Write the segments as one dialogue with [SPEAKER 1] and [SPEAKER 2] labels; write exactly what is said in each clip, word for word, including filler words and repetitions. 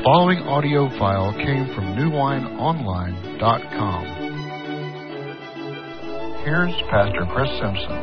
[SPEAKER 1] following audio file came from new wine online dot com. Here's Pastor Chris Simpson.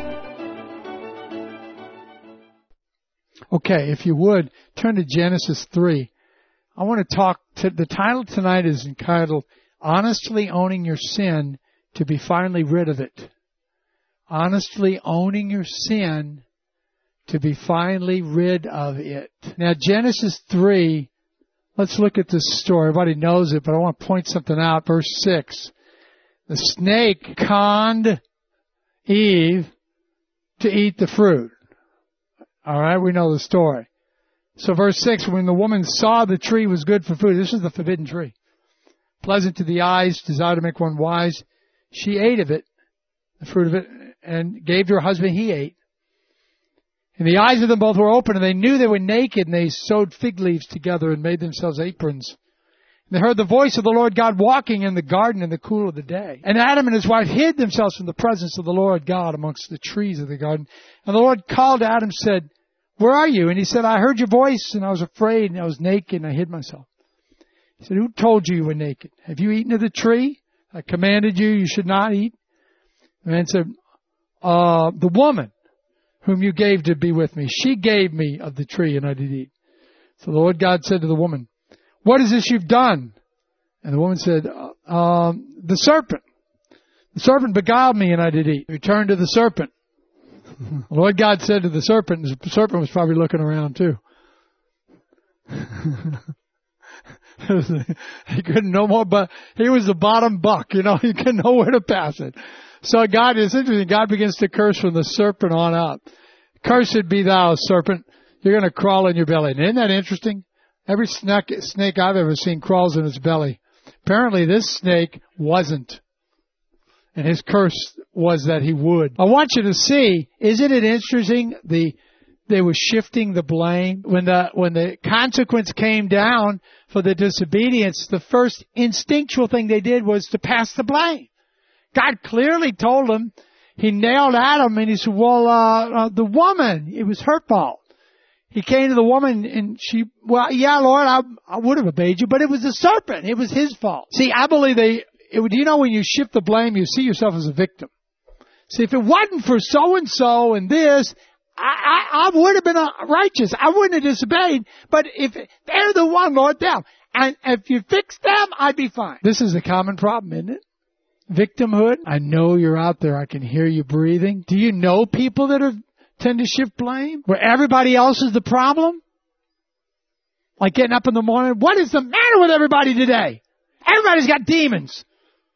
[SPEAKER 2] Okay, if you would, turn to Genesis three. I want to talk, to, the title tonight is entitled, Honestly Owning Your Sin to Be Finally Rid of It. Honestly owning your sin to be finally rid of it. Now, Genesis three, let's look at this story. Everybody knows it, but I want to point something out. Verse six. The snake conned Eve to eat the fruit. All right, we know the story. So verse six, when the woman saw the tree was good for food, this is the forbidden tree, pleasant to the eyes, desire to make one wise, she ate of it, the fruit of it, and gave to her husband, he ate. And the eyes of them both were open, and they knew they were naked, and they sewed fig leaves together and made themselves aprons. And they heard the voice of the Lord God walking in the garden in the cool of the day. And Adam and his wife hid themselves from the presence of the Lord God amongst the trees of the garden. And the Lord called to Adam and said, where are you? And he said, I heard your voice, and I was afraid, and I was naked, and I hid myself. He said, who told you you were naked? Have you eaten of the tree I commanded you you should not eat? And the man said, uh, the woman whom you gave to be with me, she gave me of the tree, and I did eat. So the Lord God said to the woman, what is this you've done? And the woman said, uh, um, the serpent. The serpent beguiled me, and I did eat. Return to the serpent. The Lord God said to the serpent, and the serpent was probably looking around too. He couldn't no more, but he was the bottom buck, you know, he couldn't know where to pass it. So God, it's interesting, God begins to curse from the serpent on up. Cursed be thou, serpent, you're going to crawl in your belly. And isn't that interesting? Every snake, snake I've ever seen crawls in its belly. Apparently this snake wasn't. And his curse was that he would. I want you to see, isn't it interesting, the, they were shifting the blame. When the, when the consequence came down for the disobedience, the first instinctual thing they did was to pass the blame. God clearly told them, he nailed Adam and he said, well, uh, uh, the woman, it was her fault. He came to the woman and she, well, yeah, Lord, I, I would have obeyed you, but it was the serpent. It was his fault. See, I believe they, it would, you know, when you shift the blame, you see yourself as a victim. See, if it wasn't for so-and-so and this, I, I, I would have been righteous. I wouldn't have disobeyed. But if they're the one, Lord, them. And if you fix them, I'd be fine. This is a common problem, isn't it? Victimhood. I know you're out there. I can hear you breathing. Do you know people that are, tend to shift blame? Where everybody else is the problem? Like getting up in the morning. What is the matter with everybody today? Everybody's got demons.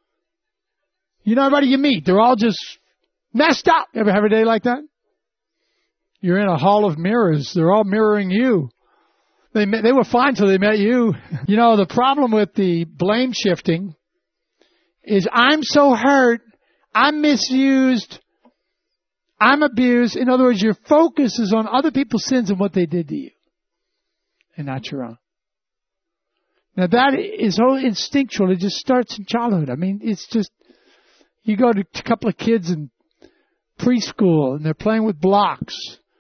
[SPEAKER 2] You know, everybody you meet, they're all just messed up. Ever have a day like that? You're in a hall of mirrors. They're all mirroring you. They they were fine till they met you. You know, the problem with the blame shifting is I'm so hurt, I'm misused, I'm abused. In other words, your focus is on other people's sins and what they did to you, and not your own. Now that is so instinctual. It just starts in childhood. I mean, it's just, you go to a couple of kids in preschool and they're playing with blocks,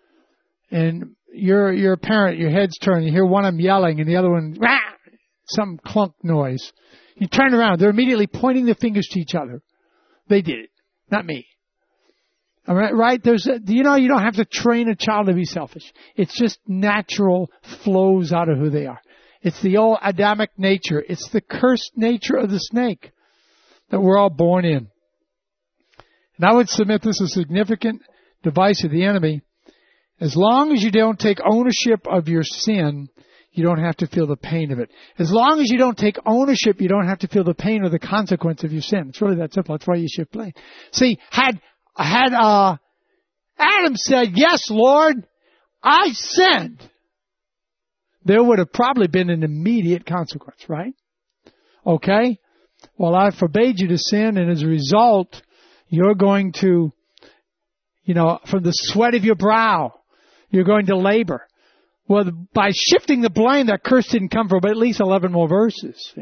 [SPEAKER 2] and you're you're a parent, your head's turned, you hear one of them yelling and the other one, rah, some clunk noise. You turn around, they're immediately pointing their fingers to each other. They did it, not me. All right, right? There's a, you know, you don't have to train a child to be selfish. It's just natural, flows out of who they are. It's the old Adamic nature. It's the cursed nature of the snake that we're all born in. And I would submit this is a significant device of the enemy. As long as you don't take ownership of your sin, you don't have to feel the pain of it. As long as you don't take ownership, you don't have to feel the pain or the consequence of your sin. It's really that simple. That's why you shift blame. See, had, had, uh, Adam said, yes, Lord, I sinned, there would have probably been an immediate consequence, right? Okay? Well, I forbade you to sin, and as a result, you're going to, you know, from the sweat of your brow, you're going to labor. Well, by shifting the blame, that curse didn't come for at least eleven more verses. See?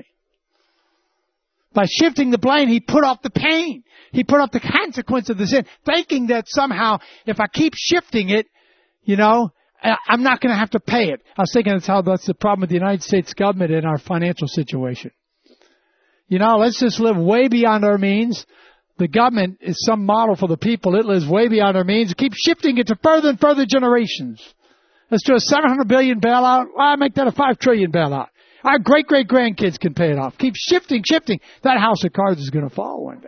[SPEAKER 2] By shifting the blame, he put off the pain. He put off the consequence of the sin, thinking that somehow, if I keep shifting it, you know, I'm not going to have to pay it. I was thinking that's how that's the problem with the United States government in our financial situation. You know, let's just live way beyond our means. The government is some model for the people. It lives way beyond our means. Keep shifting it to further and further generations. Let's do a seven hundred billion bailout. Well, I make that a five trillion bailout. Our great-great-grandkids can pay it off. Keep shifting, shifting. That house of cards is going to fall one day.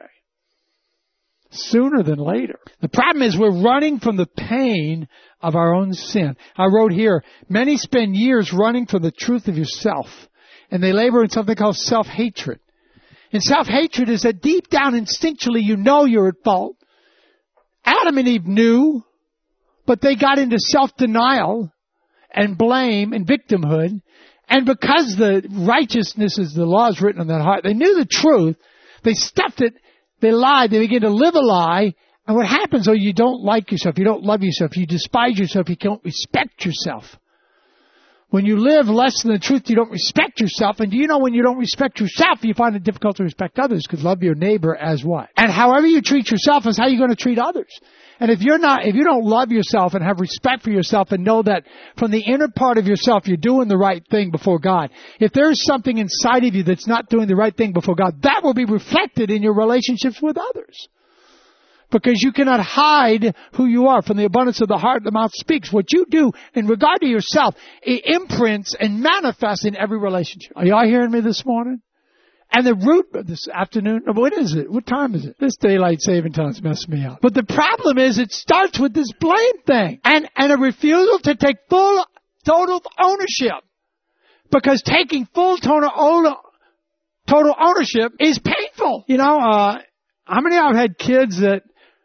[SPEAKER 2] Sooner than later. The problem is we're running from the pain of our own sin. I wrote here, many spend years running from the truth of yourself, and they labor in something called self-hatred. And self-hatred is that deep down instinctually you know you're at fault. Adam and Eve knew, but they got into self-denial and blame and victimhood. And because the righteousness is the law is written on that heart, they knew the truth. They stuffed it. They lied. They begin to live a lie. And what happens, oh, you don't like yourself. You don't love yourself. You despise yourself. You don't respect yourself. When you live less than the truth, you don't respect yourself. And do you know when you don't respect yourself, you find it difficult to respect others, because love your neighbor as what? And however you treat yourself is how you're going to treat others. And if you're not, if you don't love yourself and have respect for yourself and know that from the inner part of yourself you're doing the right thing before God, if there's something inside of you that's not doing the right thing before God, that will be reflected in your relationships with others. Because you cannot hide who you are. From the abundance of the heart, the mouth speaks. What you do in regard to yourself, it imprints and manifests in every relationship. Are y'all hearing me this morning? And the root of this afternoon, what is it? What time is it? This daylight saving time's messed me up. But the problem is it starts with this blame thing. And, and a refusal to take full, total ownership. Because taking full total, total ownership is painful. You know, uh, how many of you have had kids that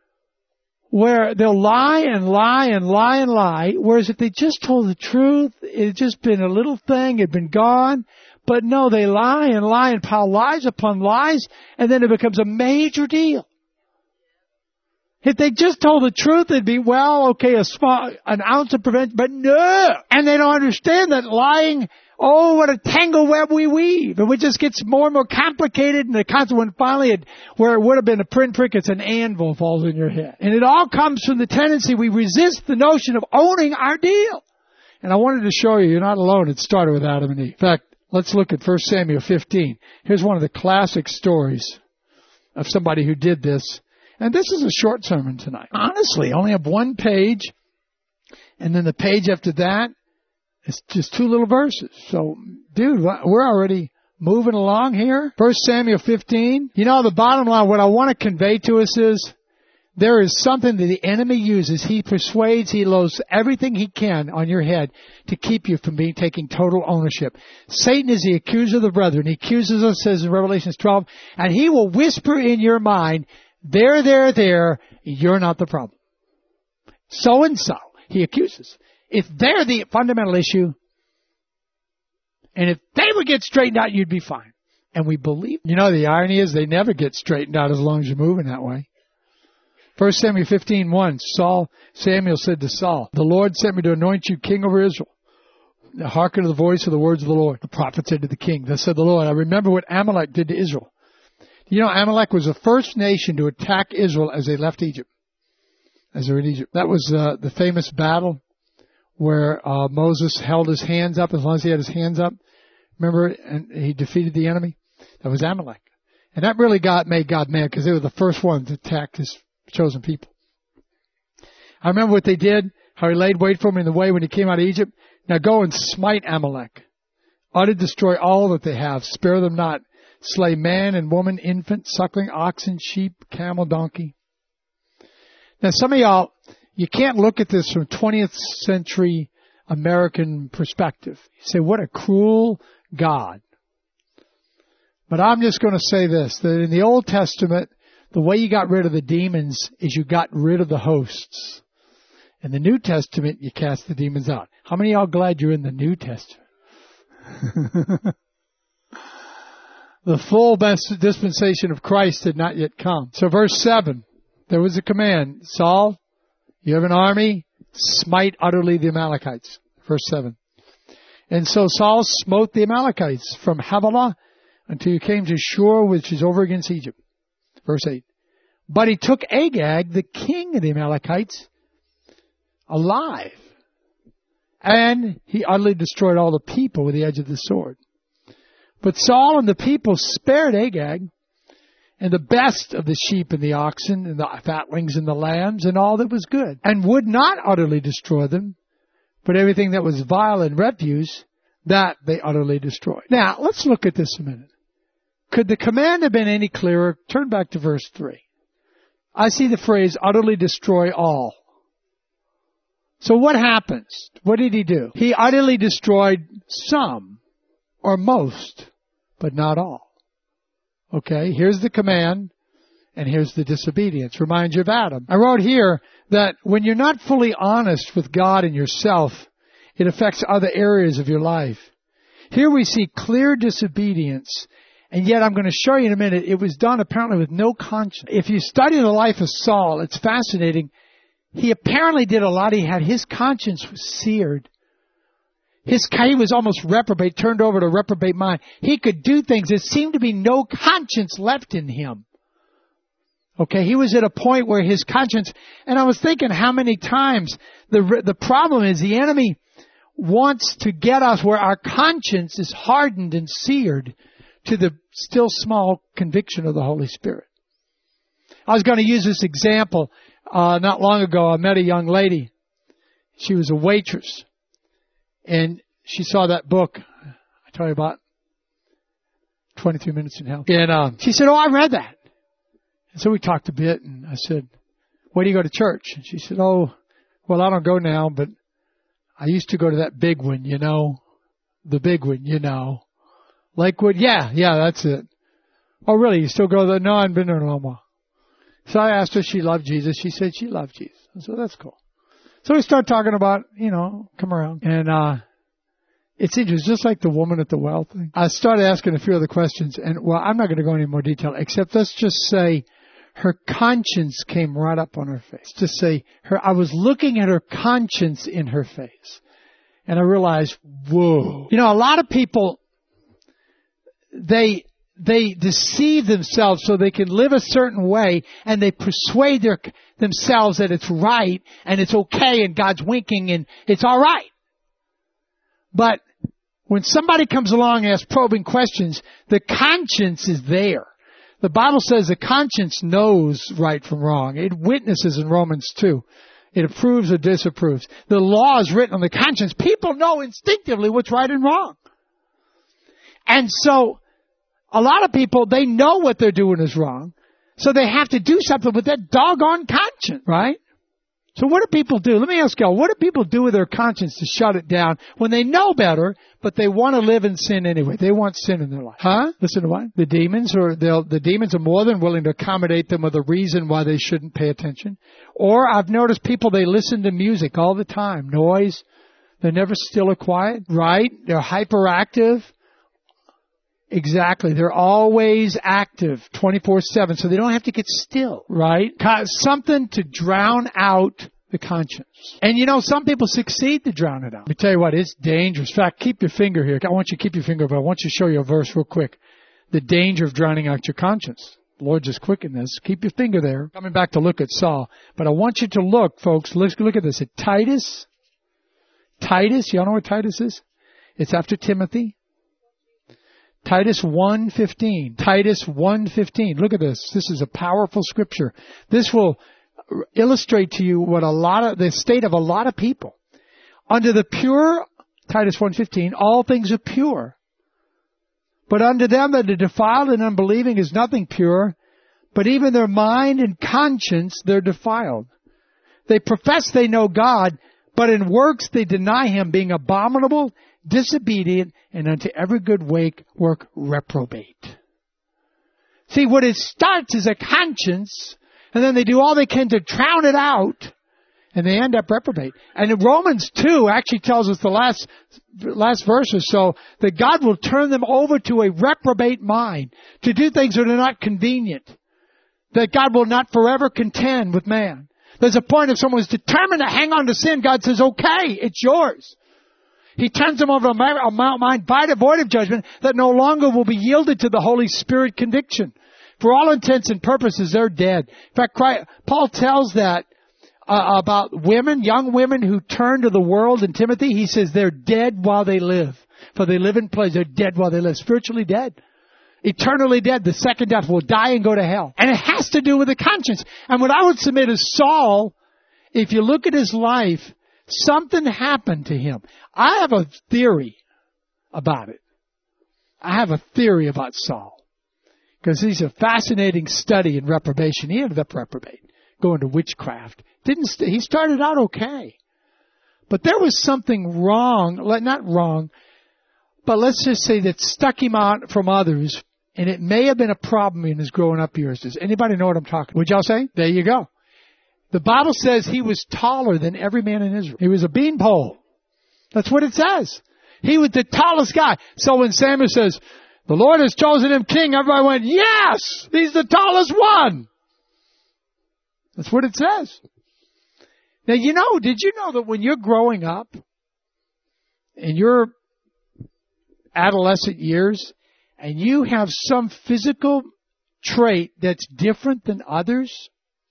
[SPEAKER 2] where they'll lie and lie and lie and lie, whereas if they just told the truth, it had just been a little thing, it had been gone. But no, they lie and lie and pile lies upon lies, and then it becomes a major deal. If they just told the truth, it'd be, well, okay, a small, an ounce of prevention, but no! And they don't understand that lying, oh, what a tangle web we weave. And it just gets more and more complicated, and the consequence finally, it, where it would have been a pinprick, it's an anvil falls in your head. And it all comes from the tendency we resist the notion of owning our deal. And I wanted to show you, you're not alone. It started with Adam and Eve. In fact, let's look at First Samuel fifteen. Here's one of the classic stories of somebody who did this. And this is a short sermon tonight. Honestly, I only have one page. And then the page after that, it's just two little verses. So, dude, we're already moving along here. First Samuel fifteen. You know, the bottom line, what I want to convey to us is there is something that the enemy uses. He persuades, he loads everything he can on your head to keep you from being taking total ownership. Satan is the accuser of the brethren. He accuses us, says in Revelation twelve, and he will whisper in your mind, there, there, there, you're not the problem. So and so, he accuses. If they're the fundamental issue, and if they would get straightened out, you'd be fine. And we believe. You know, the irony is they never get straightened out as long as you're moving that way. First Samuel fifteen one, Saul, Samuel said to Saul, the Lord sent me to anoint you king over Israel. Now hearken to the voice of the words of the Lord. The prophet said to the king, thus said the Lord, I remember what Amalek did to Israel. You know, Amalek was the first nation to attack Israel as they left Egypt, as they were in Egypt. That was uh, the famous battle where uh, Moses held his hands up as long as he had his hands up. Remember, and he defeated the enemy? That was Amalek. And that really got made God mad because they were the first ones to attack his chosen people. I remember what they did, how he laid wait for him in the way when he came out of Egypt. Now go and smite Amalek. Utter destroy all that they have. Spare them not. Slay man and woman, infant, suckling, oxen, sheep, camel, donkey. Now some of y'all, you can't look at this from twentieth century American perspective. You say, what a cruel God. But I'm just going to say this, that in the Old Testament, the way you got rid of the demons is you got rid of the hosts. In the New Testament, you cast the demons out. How many of y'all glad you're in the New Testament? The full dispensation of Christ had not yet come. So verse seven, there was a command. Saul, you have an army, smite utterly the Amalekites. Verse seven. And so Saul smote the Amalekites from Havilah until he came to Shur, which is over against Egypt. Verse eight. But he took Agag, the king of the Amalekites, alive, And he utterly destroyed all the people with the edge of the sword. But Saul and the people spared Agag, and the best of the sheep and the oxen, and the fatlings and the lambs, and all that was good, and would not utterly destroy them, but everything that was vile and refuse, that they utterly destroyed. Now, let's look at this a minute. Could the command have been any clearer? Turn back to verse three. I see the phrase, utterly destroy all. So what happens? What did he do? He utterly destroyed some, or most, but not all. Okay, here's the command, and here's the disobedience. Reminds you of Adam. I wrote here that when you're not fully honest with God and yourself, it affects other areas of your life. Here we see clear disobedience, and yet I'm going to show you in a minute, it was done apparently with no conscience. If you study the life of Saul, it's fascinating. He apparently did a lot. He had his conscience was seared. His, he was almost reprobate, turned over to reprobate mind. He could do things. There seemed to be no conscience left in him. Okay, he was at a point where his conscience, and I was thinking how many times the the problem is the enemy wants to get us where our conscience is hardened and seared to the still small conviction of the Holy Spirit. I was going to use this example. Uh, not long ago, I met a young lady. She was a waitress. And she saw that book I told you about, twenty-three minutes in Hell. And um, she said, oh, I read that. And so we talked a bit, and I said, where do you go to church? And she said, oh, well, I don't go now, but I used to go to that big one, you know, the big one, you know. Lakewood, yeah, yeah, that's it. Oh, really? You still go there? No, I haven't been there in a long while. So I asked her if she loved Jesus. She said she loved Jesus. So that's cool. So we start talking about, you know, come around. And uh it's interesting, just like the woman at the well thing. I started asking a few other questions, and, well, I'm not going to go into more detail, except let's just say her conscience came right up on her face. Just say, her. I was looking at her conscience in her face, and I realized, whoa. You know, a lot of people, they... They deceive themselves so they can live a certain way, and they persuade their, themselves that it's right and it's okay and God's winking and it's all right. But when somebody comes along and asks probing questions, the conscience is there. The Bible says the conscience knows right from wrong. It witnesses in Romans two. It approves or disapproves. The law is written on the conscience. People know instinctively what's right and wrong. And so, a lot of people, they know what they're doing is wrong, so they have to do something with that doggone conscience, right? So what do people do? Let me ask y'all, what do people do with their conscience to shut it down when they know better, but they want to live in sin anyway? They want sin in their life. Huh? Listen to what? The demons, or they'll, the demons are more than willing to accommodate them with a reason why they shouldn't pay attention. Or I've noticed people, they listen to music all the time. Noise. They're never still or quiet, right? They're hyperactive. Exactly. They're always active twenty-four seven, so they don't have to get still, right? Something to drown out the conscience. And you know, some people succeed to drown it out. Let me tell you what, it's dangerous. In fact, keep your finger here. I want you to keep your finger, but I want you to show you a verse real quick. The danger of drowning out your conscience. The Lord just quickened this. Keep your finger there. Coming back to look at Saul. But I want you to look, folks, let's look at this. At Titus. Titus, y'all know where Titus is? It's after Timothy. Titus one fifteen. Titus one fifteen. Look at this. This is a powerful scripture. This will illustrate to you what a lot of, the state of a lot of people. Under the pure, Titus one fifteen, all things are pure. But unto them that are defiled and unbelieving is nothing pure, but even their mind and conscience they're defiled. They profess they know God, but in works they deny Him, being abominable, disobedient, and unto every good work reprobate. See, what it starts is a conscience, and then they do all they can to drown it out, and they end up reprobate. And in Romans two actually tells us the last last verse or so that God will turn them over to a reprobate mind, to do things that are not convenient, that God will not forever contend with man. There's a point if someone's determined to hang on to sin, God says, okay, it's yours. He turns them over to a mind void of judgment that no longer will be yielded to the Holy Spirit conviction. For all intents and purposes, they're dead. In fact, Christ, Paul tells that uh, about women, young women who turn to the world in Timothy, he says they're dead while they live. For they live in pleasure. They're dead while they live. Spiritually dead. Eternally dead. The second death will die and go to hell. And it has to do with the conscience. And what I would submit is Saul, if you look at his life, something happened to him. I have a theory about it. I have a theory about Saul. Because he's a fascinating study in reprobation. He ended up reprobate, going to witchcraft. Didn't st- he started out okay. But there was something wrong, not wrong, but let's just say that stuck him out from others, and it may have been a problem in his growing up years. Does anybody know what I'm talking about? Would y'all say? There you go. The Bible says he was taller than every man in Israel. He was a beanpole. That's what it says. He was the tallest guy. So when Samuel says, the Lord has chosen him king, everybody went, yes, he's the tallest one. That's what it says. Now, you know, did you know that when you're growing up, in your adolescent years, and you have some physical trait that's different than others,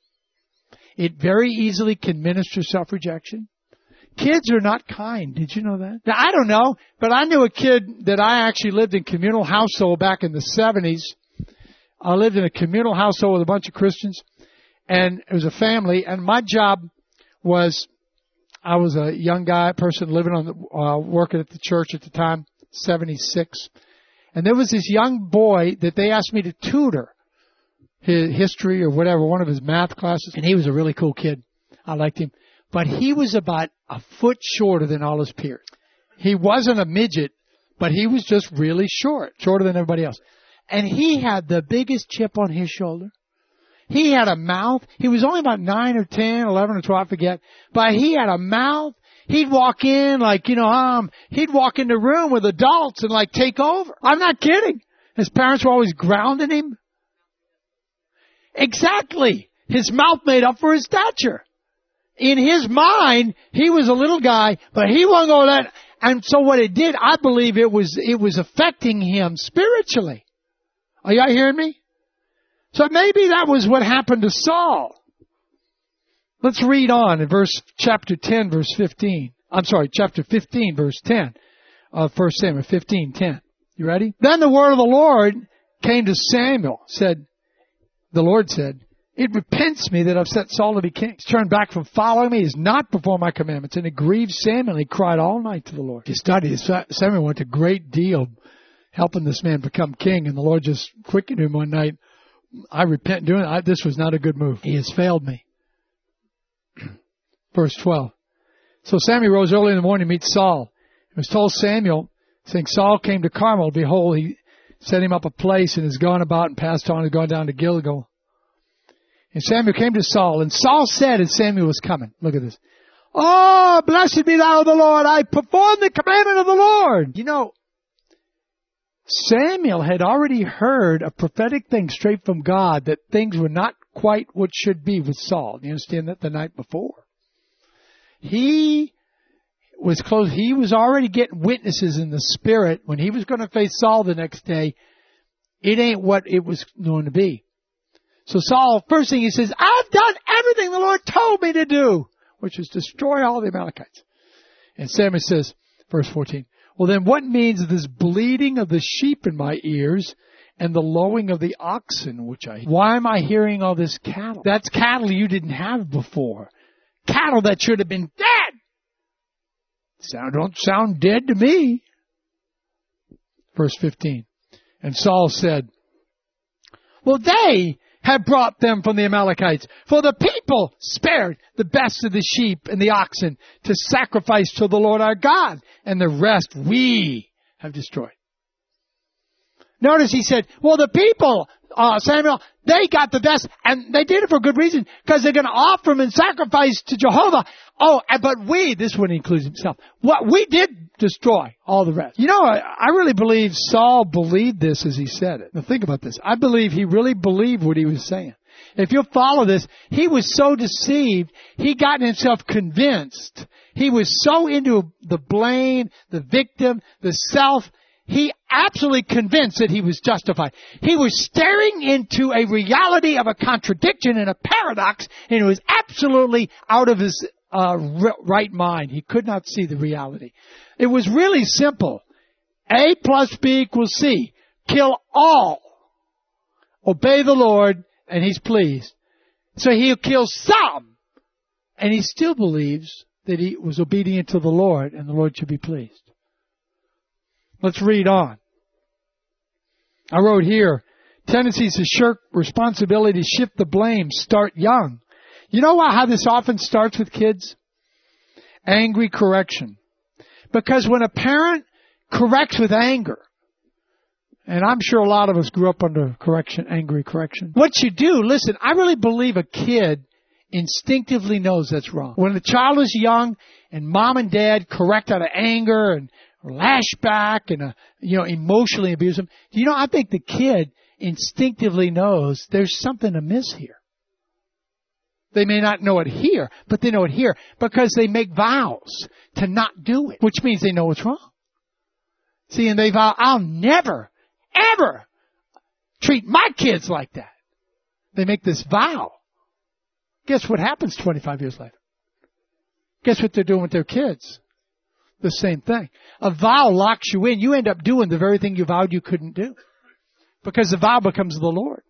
[SPEAKER 2] it very easily can minister self-rejection? Kids are not kind. Did you know that? Now, I don't know, but I knew a kid that I actually lived in communal household back in the seventies. I lived in a communal household with a bunch of Christians, and it was a family, and my job was, I was a young guy, person living on the, uh, working at the church at the time, seventy-six. And there was this young boy that they asked me to tutor his history or whatever, one of his math classes, and he was a really cool kid. I liked him. But he was about a foot shorter than all his peers. He wasn't a midget, but he was just really short, shorter than everybody else. And he had the biggest chip on his shoulder. He had a mouth. He was only about nine or ten, eleven or twelve, I forget. But he had a mouth. He'd walk in like, you know, um, he'd walk in the room with adults and like take over. I'm not kidding. His parents were always grounding him. Exactly. His mouth made up for his stature. In his mind, he was a little guy, but he wasn't going to let, and so what it did, I believe it was, it was affecting him spiritually. Are y'all hearing me? So maybe that was what happened to Saul. Let's read on in verse, chapter ten, verse fifteen. I'm sorry, chapter fifteen, verse ten of First Samuel, fifteen, ten. You ready? Then the word of the Lord came to Samuel, said, the Lord said, it repents me that I've set Saul to be king. He's turned back from following me. He's not performed my commandments. And it grieved Samuel. He cried all night to the Lord. He studied. Samuel went to great deal helping this man become king. And the Lord just quickened him one night. I repent doing it. This was not a good move. He has failed me. Verse twelve. So Samuel rose early in the morning to meet Saul. It was told Samuel, saying, Saul came to Carmel. Behold, he set him up a place and has gone about and passed on and gone down to Gilgal. And Samuel came to Saul, and Saul said as Samuel was coming, look at this, oh, blessed be thou the Lord, I perform the commandment of the Lord. You know, Samuel had already heard a prophetic thing straight from God that things were not quite what should be with Saul. You understand that? The night before. He was close. He was already getting witnesses in the spirit when he was going to face Saul the next day. It ain't what it was going to be. So Saul, first thing he says, I've done everything the Lord told me to do, which is destroy all the Amalekites. And Samuel says, verse fourteen, well then what means this bleating of the sheep in my ears and the lowing of the oxen which I hear? Why am I hearing all this cattle? That's cattle you didn't have before. Cattle that should have been dead. Sound don't sound dead to me. Verse fifteen. And Saul said, well, they have brought them from the Amalekites, for the people spared the best of the sheep and the oxen to sacrifice to the Lord our God, and the rest we have destroyed. Notice he said, well, the people, uh, Samuel, they got the best, and they did it for good reason, because they're going to offer them in sacrifice to Jehovah. Oh, but we, this one includes himself, what we did destroy all the rest. You know, I, I really believe Saul believed this as he said it. Now think about this. I believe he really believed what he was saying. If you'll follow this, he was so deceived, he got himself convinced. He was so into the blame, the victim, the self, he absolutely convinced that he was justified. He was staring into a reality of a contradiction and a paradox, and he was absolutely out of his uh, right mind. He could not see the reality. It was really simple. A plus B equals C. Kill all. Obey the Lord, and he's pleased. So he'll kill some, and he still believes that he was obedient to the Lord, and the Lord should be pleased. Let's read on. I wrote here, tendencies to shirk responsibility, shift the blame, start young. You know how this often starts with kids? Angry correction. Because when a parent corrects with anger, and I'm sure a lot of us grew up under correction, angry correction. What you do, listen, I really believe a kid instinctively knows that's wrong. When the child is young and mom and dad correct out of anger and lash back and, uh, you know, emotionally abuse them, you know, I think the kid instinctively knows there's something amiss here. They may not know it here, but they know it here because they make vows to not do it, which means they know what's wrong. See, and they vow, I'll never, ever treat my kids like that. They make this vow. Guess what happens twenty-five years later? Guess what they're doing with their kids? The same thing. A vow locks you in. You end up doing the very thing you vowed you couldn't do. Because the vow becomes the Lord.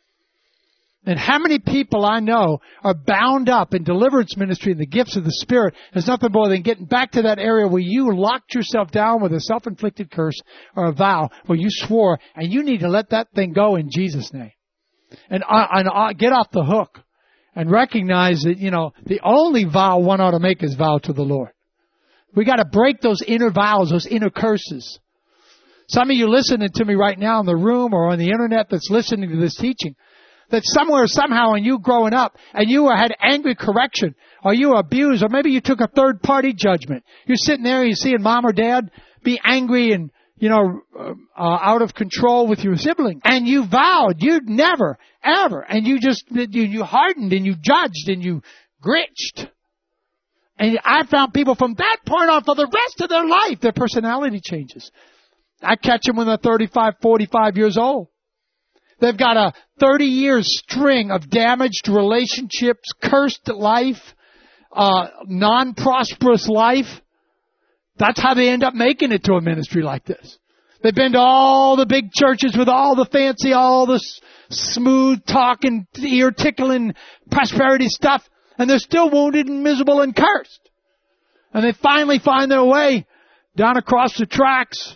[SPEAKER 2] And how many people I know are bound up in deliverance ministry and the gifts of the Spirit? There's nothing more than getting back to that area where you locked yourself down with a self-inflicted curse or a vow where you swore, and you need to let that thing go in Jesus' name. And, uh, and uh, get off the hook and recognize that, you know, the only vow one ought to make is vow to the Lord. We got to break those inner vows, those inner curses. Some of you listening to me right now in the room or on the internet that's listening to this teaching, that somewhere, somehow, in you growing up, and you had angry correction, or you were abused, or maybe you took a third-party judgment. You're sitting there, and you're seeing mom or dad be angry and, you know, uh, out of control with your sibling, and you vowed you'd never, ever, and you just, you, you hardened, and you judged, and you gritched. And I found people from that point on for the rest of their life, their personality changes. I catch them when they're thirty-five, forty-five years old. They've got a thirty-year string of damaged relationships, cursed life, uh, non-prosperous life. That's how they end up making it to a ministry like this. They've been to all the big churches with all the fancy, all the s- smooth talking, ear-tickling prosperity stuff, and they're still wounded and miserable and cursed. And they finally find their way down across the tracks.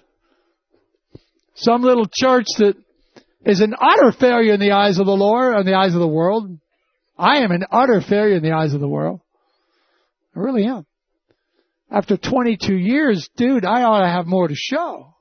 [SPEAKER 2] Some little church that is an utter failure in the eyes of the Lord, in the eyes of the world. I am an utter failure in the eyes of the world. I really am. After twenty-two years, dude, I ought to have more to show.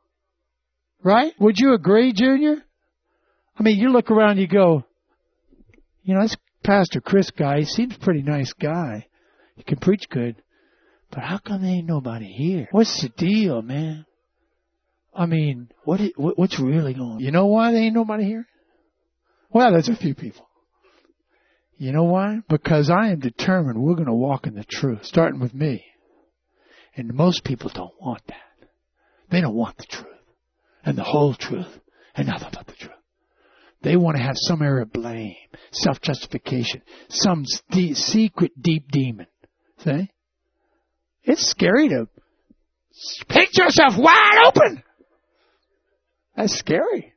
[SPEAKER 2] Right? Would you agree, Junior? I mean, you look around and you go, you know, this Pastor Chris guy, he seems a pretty nice guy. He can preach good. But how come there ain't nobody here? What's the deal, man? I mean, what is, what's really going on? You know why there ain't nobody here? Well, there's a few people. You know why? Because I am determined we're going to walk in the truth, starting with me. And most people don't want that. They don't want the truth and the whole truth and nothing but the truth. They want to have some area of blame, self-justification, some st- secret deep demon. See? It's scary to picture yourself wide open. That's scary.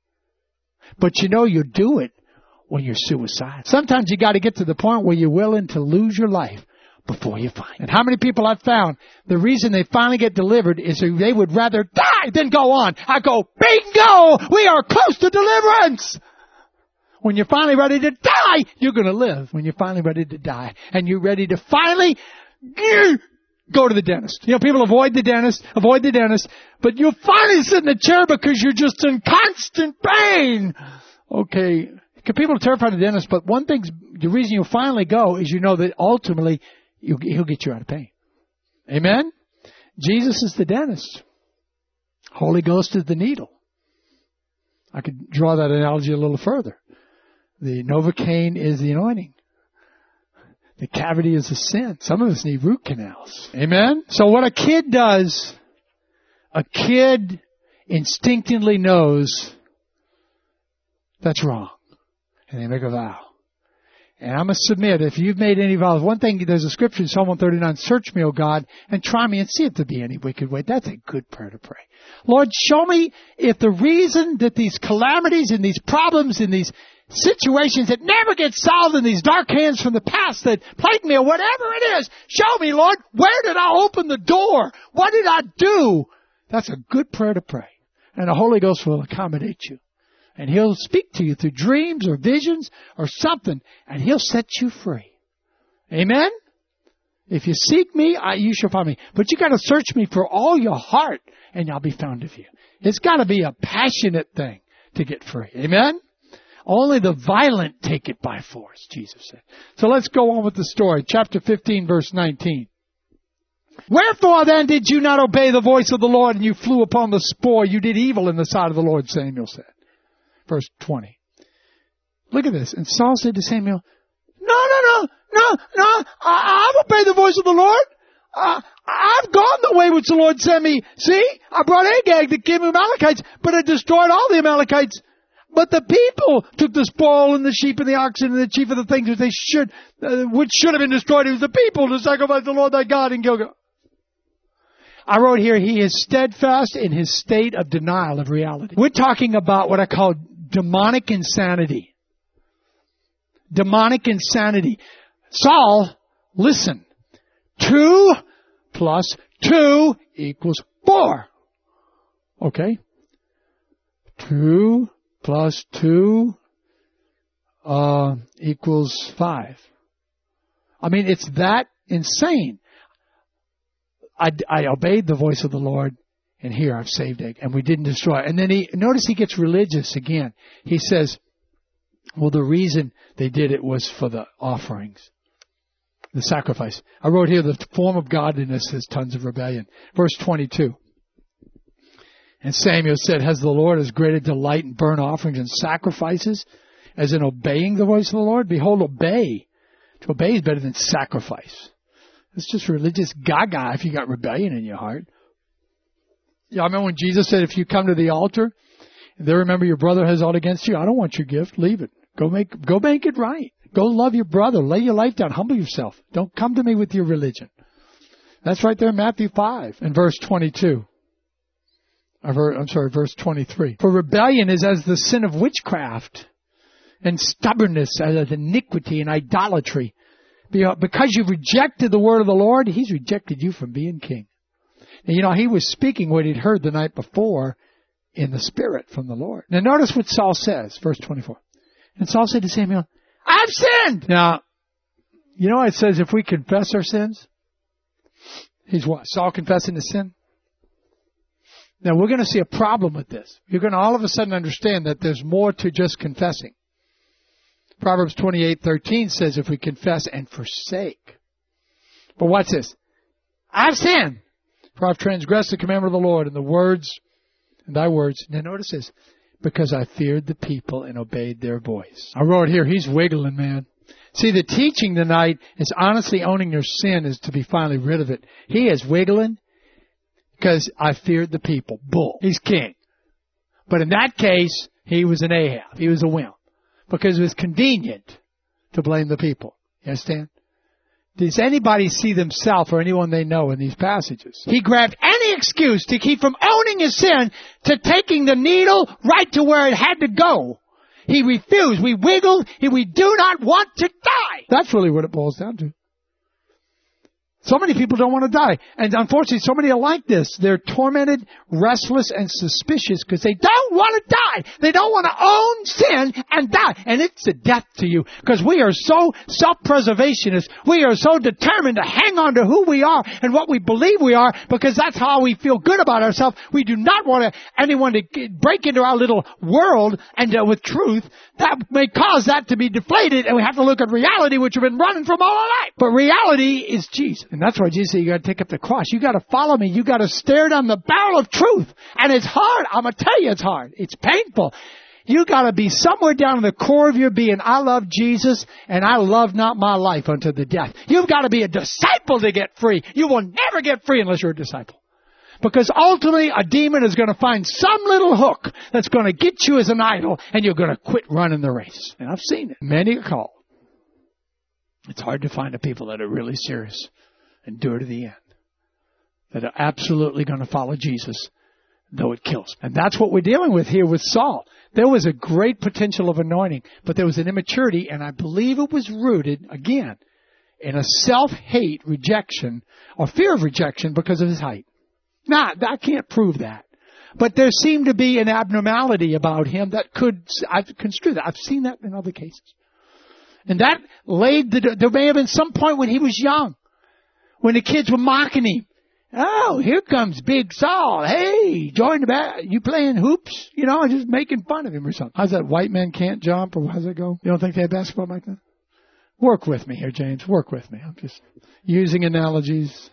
[SPEAKER 2] But you know you do it when you're suicidal. Sometimes you got to get to the point where you're willing to lose your life before you find it. And how many people I've found, the reason they finally get delivered is they would rather die than go on. I go, bingo! We are close to deliverance! When you're finally ready to die, you're going to live. When you're finally ready to die, and you're ready to finally go to the dentist. You know, people avoid the dentist, avoid the dentist, but you'll finally sit in the chair because you're just in constant pain. Okay, people are terrified of the dentist, but one thing, the reason you'll finally go is you know that ultimately you, he'll get you out of pain. Amen? Jesus is the dentist. Holy Ghost is the needle. I could draw that analogy a little further. The Novocaine is the anointing. The cavity is a sin. Some of us need root canals. Amen? So what a kid does, a kid instinctively knows that's wrong. And they make a vow. And I must submit, if you've made any vows, one thing, there's a scripture in Psalm one thirty-nine, search me, O God, and try me and see if there be any wicked way. That's a good prayer to pray. Lord, show me if the reason that these calamities and these problems and these situations that never get solved and these dark hands from the past that plague me or whatever it is, show me, Lord, where did I open the door? What did I do? That's a good prayer to pray. And the Holy Ghost will accommodate you. And He'll speak to you through dreams or visions or something, and He'll set you free. Amen? If you seek me, I, you shall find me. But you got to search me for all your heart, and I'll be found of you. It's got to be a passionate thing to get free. Amen? Only the violent take it by force, Jesus said. So let's go on with the story. Chapter fifteen, verse nineteen. Wherefore then did you not obey the voice of the Lord, and you flew upon the spoor? You did evil in the sight of the Lord, Samuel said. Verse twenty. Look at this. And Saul said to Samuel, No, no, no, no, no. I, I've obeyed the voice of the Lord. Uh, I've gone the way which the Lord sent me. See, I brought Agag, the king of the Amalekites, but I destroyed all the Amalekites. But the people took the spoil and the sheep and the oxen and the chief of the things which they should, uh, which should have been destroyed. It was the people to sacrifice the Lord thy God in Gilgal. I wrote here, he is steadfast in his state of denial of reality. We're talking about what I call demonic insanity. Demonic insanity. Saul, listen. Two plus two equals four. Okay. Two plus two uh, equals five. I mean, it's that insane. I, I obeyed the voice of the Lord, and here I've saved it, and we didn't destroy it. And then he, notice he gets religious again. He says, well, the reason they did it was for the offerings, the sacrifice. I wrote here, the form of godliness is tons of rebellion. Verse twenty-two. And Samuel said, has the Lord as great a delight in burnt offerings and sacrifices as in obeying the voice of the Lord? Behold, obey. To obey is better than sacrifice. It's just religious gaga if you got rebellion in your heart. Yeah, I remember when Jesus said, if you come to the altar, and they remember your brother has ought against you, I don't want your gift, leave it. Go make, go make it right. Go love your brother. Lay your life down. Humble yourself. Don't come to me with your religion. That's right there in Matthew five and verse twenty-two. I'm sorry, verse twenty-three. For rebellion is as the sin of witchcraft, and stubbornness as iniquity and idolatry. Because you've rejected the word of the Lord, He's rejected you from being king. And you know, he was speaking what he'd heard the night before in the Spirit from the Lord. Now notice what Saul says, verse twenty-four. And Saul said to Samuel, I've sinned! Now, you know what it says if we confess our sins? He's what? Saul confessing his sin? Now we're going to see a problem with this. You're going to all of a sudden understand that there's more to just confessing. Proverbs twenty-eight thirteen says if we confess and forsake. But what's this? I've sinned. For I've transgressed the commandment of the Lord and the words, and thy words. Now notice this. Because I feared the people and obeyed their voice. I wrote here, he's wiggling, man. See, the teaching tonight is honestly owning your sin is to be finally rid of it. He is wiggling because I feared the people. Bull. He's king. But in that case, he was an Ahab. He was a wimp. Because it was convenient to blame the people. You understand? Does anybody see themselves or anyone they know in these passages? He grabbed any excuse to keep from owning his sin to taking the needle right to where it had to go. He refused. We wiggled. We do not want to die. That's really what it boils down to. So many people don't want to die. And unfortunately, so many are like this. They're tormented, restless, and suspicious because they don't want to die. They don't want to own sin and die. And it's a death to you because we are so self-preservationist. We are so determined to hang on to who we are and what we believe we are because that's how we feel good about ourselves. We do not want to, anyone to break into our little world and uh, with truth. That may cause that to be deflated, and we have to look at reality, which we've been running from all our life. But reality is Jesus. And that's why Jesus said you got to take up the cross. You got to follow me. You got to stare down the barrel of truth. And it's hard. I'm going to tell you it's hard. It's painful. You got to be somewhere down in the core of your being. I love Jesus, and I love not my life unto the death. You've got to be a disciple to get free. You will never get free unless you're a disciple. Because ultimately a demon is going to find some little hook that's going to get you as an idol and you're going to quit running the race. And I've seen it. Many are called. It's hard to find the people that are really serious and endure to the end. That are absolutely going to follow Jesus, though it kills. And that's what we're dealing with here with Saul. There was a great potential of anointing, but there was an immaturity, and I believe it was rooted, again, in a self-hate rejection or fear of rejection because of his height. Now, I can't prove that. But there seemed to be an abnormality about him that could, I've construed that. I've seen that in other cases. And that laid the, there may have been some point when he was young, when the kids were mocking him. Oh, here comes Big Saul. Hey, join the back. You playing hoops? You know, just making fun of him or something. How's that? White men can't jump, or how's that go? You don't think they had basketball like that? Work with me here, James. Work with me. I'm just using analogies.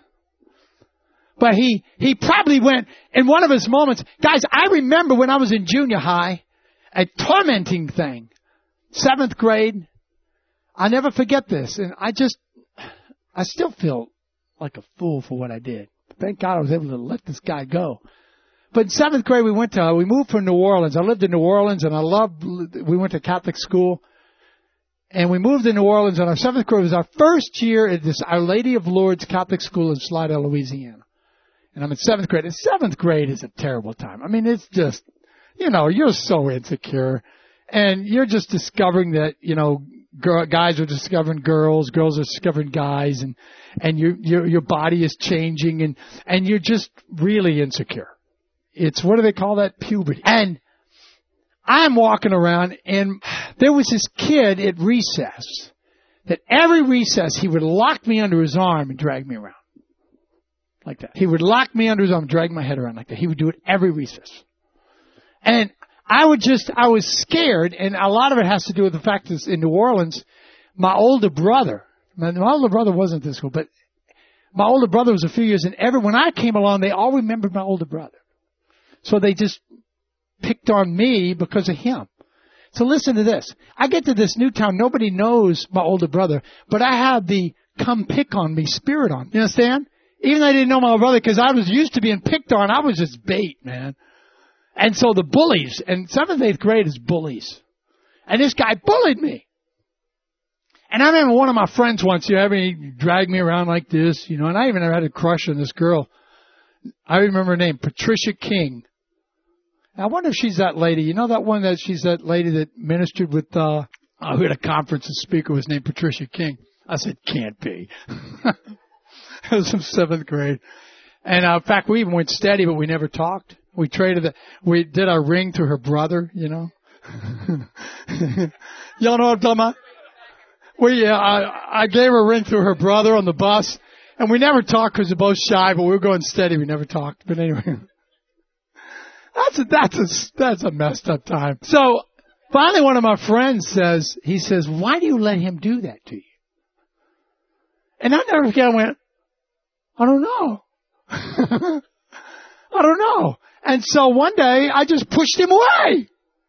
[SPEAKER 2] But he, he probably went in one of his moments. Guys, I remember when I was in junior high, a tormenting thing. Seventh grade. I'll never forget this. And I just, I still feel like a fool for what I did. Thank God I was able to let this guy go. But in seventh grade, we went to, we moved from New Orleans. I lived in New Orleans, and I loved, we went to Catholic school. And we moved to New Orleans, and our seventh grade was our first year at this Our Lady of Lourdes Catholic School in Slidell, Louisiana. And I'm in seventh grade. And seventh grade is a terrible time. I mean, it's just, you know, you're so insecure. And you're just discovering that, you know, girl, guys are discovering girls, girls are discovering guys, and, and your, your, your body is changing, and, and you're just really insecure. It's, what do they call that? Puberty. And I'm walking around, and there was this kid at recess that every recess he would lock me under his arm and drag me around. Like that. He would lock me under his arm, drag my head around like that. He would do it every recess. And I would just, I was scared, and a lot of it has to do with the fact that in New Orleans, my older brother, my, my older brother wasn't this cool, but my older brother was a few years, and every, when I came along, they all remembered my older brother. So they just picked on me because of him. So listen to this. I get to this new town, nobody knows my older brother, but I have the come pick on me spirit on me. You understand? Even though I didn't know my older brother, because I was used to being picked on, I was just bait, man. And so the bullies, and seventh, eighth grade is bullies. And this guy bullied me. And I remember one of my friends once, you know, he dragged me around like this, you know, and I even had a crush on this girl. I remember her name, Patricia King. I wonder if she's that lady. You know that one that she's that lady that ministered with, uh, oh, we had a conference, the speaker was named Patricia King. I said, can't be. It was from seventh grade. And uh, in fact, we even went steady, but we never talked. We traded the, we did our ring to her brother, you know. Y'all know what I'm talking about? We, uh, I, I gave her a ring to her brother on the bus, and we never talked because we're both shy, but we were going steady. We never talked. But anyway, that's a, that's a, that's a messed up time. So finally one of my friends says, he says, why do you let him do that to you? And I never forget, I went, I don't know. I don't know. And so one day, I just pushed him away.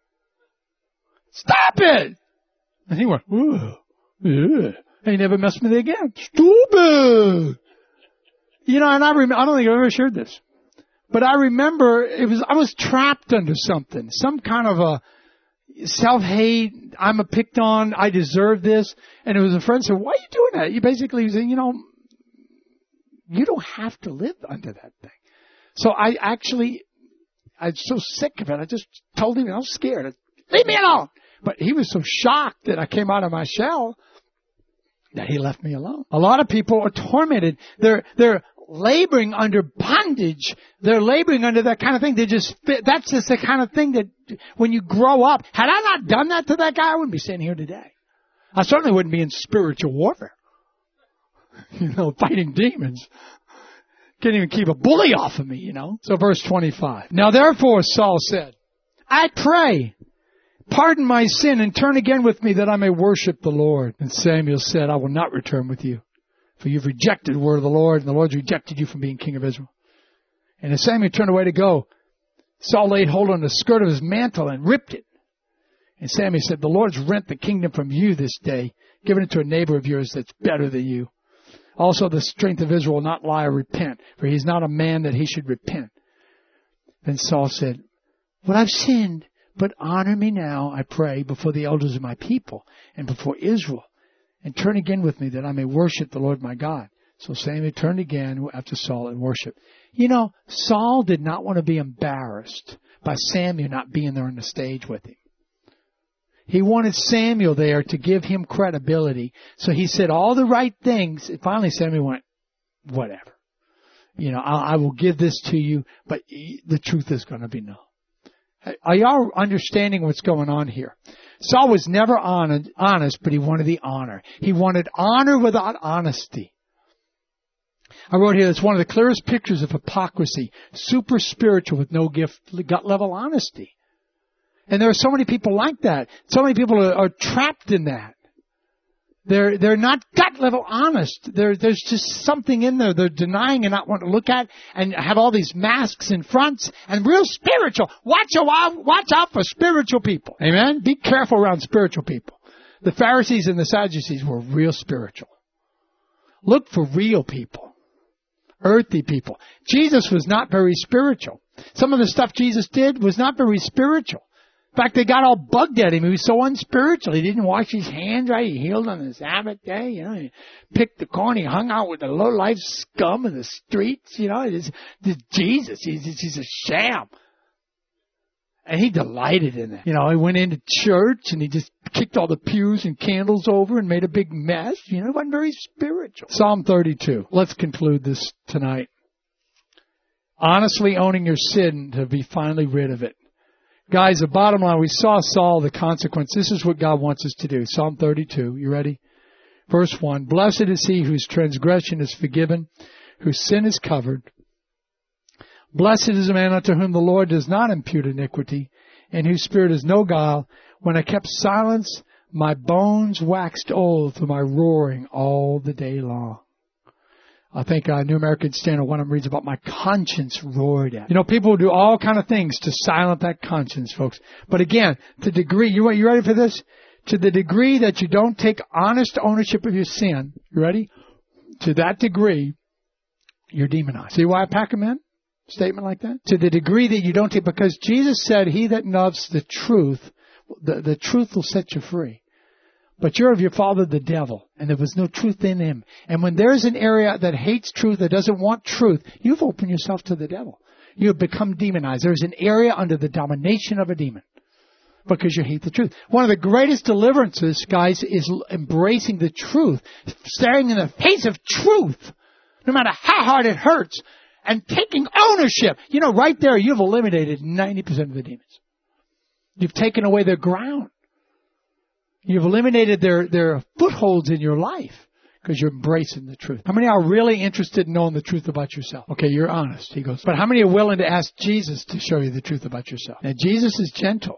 [SPEAKER 2] Stop it! And he went, ooh, ugh. And he never messed with me again. Stupid! You know, and I remember, I don't think I've ever shared this. But I remember, it was, I was trapped under something. Some kind of a self-hate, I'm a picked on, I deserve this. And it was a friend said, why are you doing that? You basically saying, you know, you don't have to live under that thing. So I actually, I was so sick of it. I just told him I was scared. Leave me alone. But he was so shocked that I came out of my shell that he left me alone. A lot of people are tormented. They're, they're laboring under bondage. They're laboring under that kind of thing. They just, that's just the kind of thing that when you grow up, had I not done that to that guy, I wouldn't be sitting here today. I certainly wouldn't be in spiritual warfare. You know, fighting demons. Can't even keep a bully off of me, you know. So verse twenty-five. Now therefore Saul said, I pray, pardon my sin and turn again with me that I may worship the Lord. And Samuel said, I will not return with you, for you've rejected the word of the Lord, and the Lord's rejected you from being king of Israel. And as Samuel turned away to go, Saul laid hold on the skirt of his mantle and ripped it. And Samuel said, the Lord's rent the kingdom from you this day, given it to a neighbor of yours that's better than you. Also the strength of Israel will not lie or repent, for he is not a man that he should repent. Then Saul said, Well, I've sinned, but honor me now, I pray, before the elders of my people and before Israel, and turn again with me that I may worship the Lord my God. So Samuel turned again after Saul and worshiped. You know, Saul did not want to be embarrassed by Samuel not being there on the stage with him. He wanted Samuel there to give him credibility. So he said all the right things. And finally Samuel went, whatever. You know, I, I will give this to you, but the truth is going to be no. Are y'all understanding what's going on here? Saul was never honest, but he wanted the honor. He wanted honor without honesty. I wrote here, it's one of the clearest pictures of hypocrisy, super spiritual with no gift, gut level honesty. And there are so many people like that. So many people are, are trapped in that. They're, they're not gut level honest. There, there's just something in there they're denying and not wanting to look at, and have all these masks and fronts and real spiritual. Watch out, watch out for spiritual people. Amen? Be careful around spiritual people. The Pharisees and the Sadducees were real spiritual. Look for real people. Earthy people. Jesus was not very spiritual. Some of the stuff Jesus did was not very spiritual. In fact, they got all bugged at him. He was so unspiritual. He didn't wash his hands right. He healed on the Sabbath day. You know, he picked the corn. He hung out with the low-life scum of the streets. You know, it's, it's Jesus. He's, he's a sham. And he delighted in that. You know, he went into church and he just kicked all the pews and candles over and made a big mess. You know, it wasn't very spiritual. Psalm thirty-two. Let's conclude this tonight. Honestly owning your sin to be finally rid of it. Guys, the bottom line, we saw Saul, the consequence. This is what God wants us to do. Psalm thirty-two. You ready? Verse one. Blessed is he whose transgression is forgiven, whose sin is covered. Blessed is the man unto whom the Lord does not impute iniquity, and whose spirit is no guile. When I kept silence, my bones waxed old through my roaring all the day long. I think uh, New American Standard, one of them reads about my conscience roared at. You know, people will do all kind of things to silence that conscience, folks. But again, to the degree, you, you ready for this? To the degree that you don't take honest ownership of your sin, you ready? To that degree, you're demonized. See why I pack them in? Statement like that? To the degree that you don't take, because Jesus said, he that loves the truth, the, the truth will set you free. But you're of your father the devil, and there was no truth in him. And when there's an area that hates truth, that doesn't want truth, you've opened yourself to the devil. You have become demonized. There's an area under the domination of a demon because you hate the truth. One of the greatest deliverances, guys, is embracing the truth, staring in the face of truth, no matter how hard it hurts, and taking ownership. You know, right there, you've eliminated ninety percent of the demons. You've taken away their ground. You've eliminated their, their footholds in your life because you're embracing the truth. How many are really interested in knowing the truth about yourself? Okay, you're honest. He goes, but how many are willing to ask Jesus to show you the truth about yourself? Now, Jesus is gentle.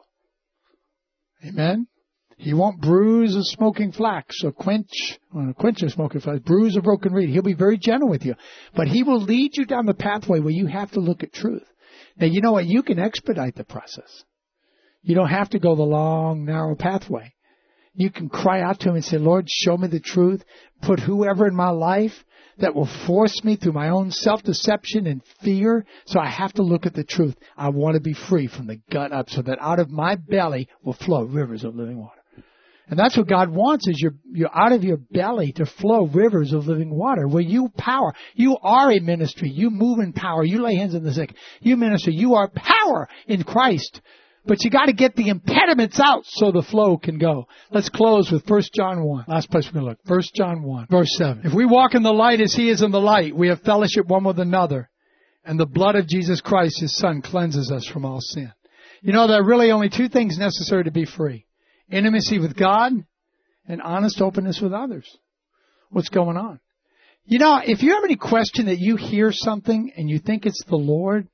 [SPEAKER 2] Amen? He won't bruise a smoking flax or quench, or quench a smoking flax, bruise a broken reed. He'll be very gentle with you. But he will lead you down the pathway where you have to look at truth. Now, you know what? You can expedite the process. You don't have to go the long, narrow pathway. You can cry out to him and say, Lord, show me the truth. Put whoever in my life that will force me through my own self-deception and fear. So I have to look at the truth. I want to be free from the gut up so that out of my belly will flow rivers of living water. And that's what God wants, is you're, you're out of your belly to flow rivers of living water where you power. You are a ministry. You move in power. You lay hands on the sick. You minister. You are power in Christ. But you got to get the impediments out so the flow can go. Let's close with First John one. Last place we're going to look. First John one, verse seven. If we walk in the light as he is in the light, we have fellowship one with another. And the blood of Jesus Christ, his son, cleanses us from all sin. You know, there are really only two things necessary to be free. Intimacy with God and honest openness with others. What's going on? You know, if you have any question that you hear something and you think it's the Lord,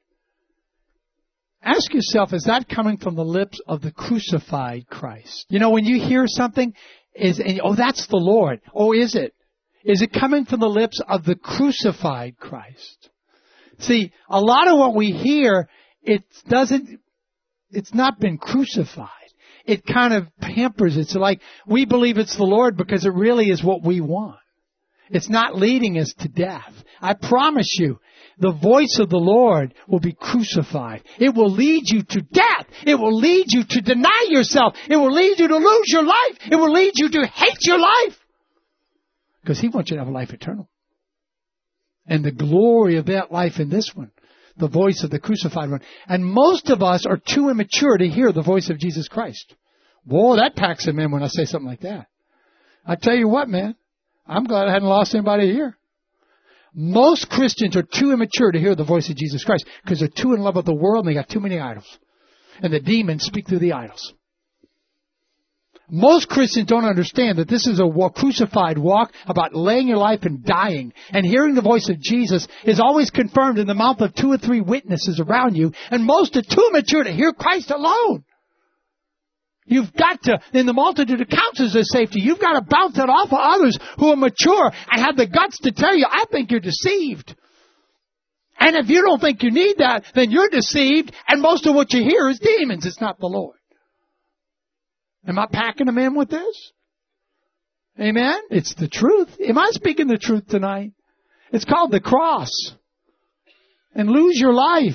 [SPEAKER 2] ask yourself, is that coming from the lips of the crucified Christ? You know, when you hear something, is and, oh, that's the Lord. Oh, is it? Is it coming from the lips of the crucified Christ? See, a lot of what we hear, it doesn't, it's not been crucified. It kind of pampers it. So like, we believe it's the Lord because it really is what we want. It's not leading us to death. I promise you, the voice of the Lord will be crucified. It will lead you to death. It will lead you to deny yourself. It will lead you to lose your life. It will lead you to hate your life. Because He wants you to have a life eternal. And the glory of that life in this one, the voice of the crucified one. And most of us are too immature to hear the voice of Jesus Christ. Whoa, that packs him in when I say something like that. I tell you what, man, I'm glad I hadn't lost anybody here. Most Christians are too immature to hear the voice of Jesus Christ because they're too in love with the world and they got too many idols. And the demons speak through the idols. Most Christians don't understand that this is a walk, crucified walk about laying your life and dying. And hearing the voice of Jesus is always confirmed in the mouth of two or three witnesses around you. And most are too immature to hear Christ alone. You've got to, in the multitude of counsels of safety, you've got to bounce it off of others who are mature and have the guts to tell you, I think you're deceived. And if you don't think you need that, then you're deceived, and most of what you hear is demons. It's not the Lord. Am I packing them in with this? Amen? It's the truth. Am I speaking the truth tonight? It's called the cross. And lose your life.